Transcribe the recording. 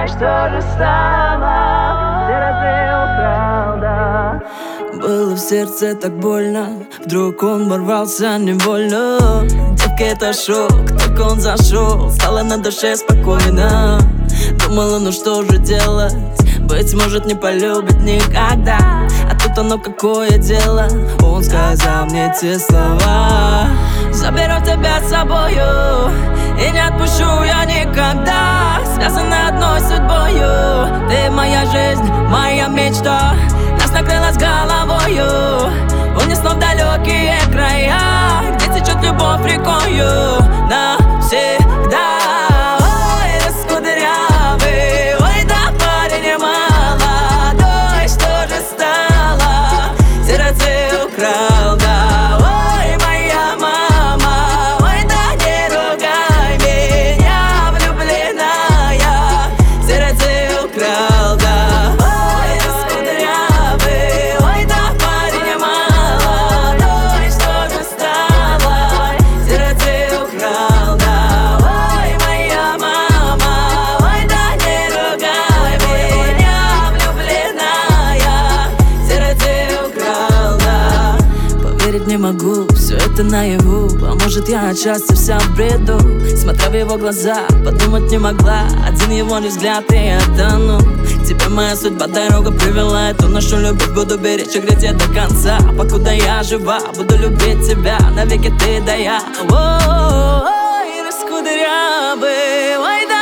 Ой, что же стало? Сердце украл, да. Было в сердце так больно, вдруг он ворвался невольно. Девка, это шок, только он зашел, стало на душе спокойно. Думала, ну что же делать, быть может не полюбит никогда. А тут оно какое дело, он сказал мне те слова: заберу тебя с собою и не отпущу я никогда. Связаны одной судьбою, ты моя жизнь, моя мечта. Нас накрыло с головою, унесло в далекие края, где течет любовь рекою навсегда. Ой, раскудрявый, ой, да парень молодой, что же стало? Сердце украл, да. Ой, моя мама, ой, да не ругай меня, влюбленная. Сердце украл, да. Не могу, все это наяву. А может я отчасти вся в бреду. Смотря в его глаза, подумать не могла. Один его лишь взгляд и я тону. Тебе моя судьба дорога привела. Эту нашу любовь буду беречь и греть до конца. Покуда я жива, буду любить тебя навеки ты да я. Ой, раскудрявый, ой, да